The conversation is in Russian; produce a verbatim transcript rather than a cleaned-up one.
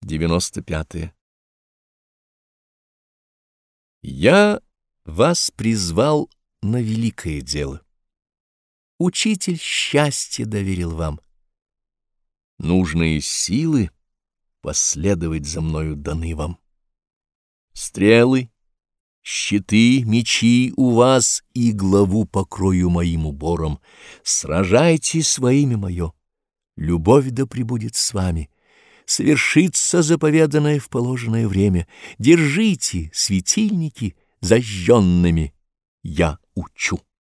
девяносто пятое. Я вас призвал на великое дело. Учитель счастья доверил вам. Нужные силы последовать за мною даны вам. Стрелы, щиты, мечи у вас, и главу покрою моим убором. Сражайтесь во имя мое. Любовь да пребудет с вами. Совершится заповеданное в положенное время. Держите светильники зажженными. Я учу.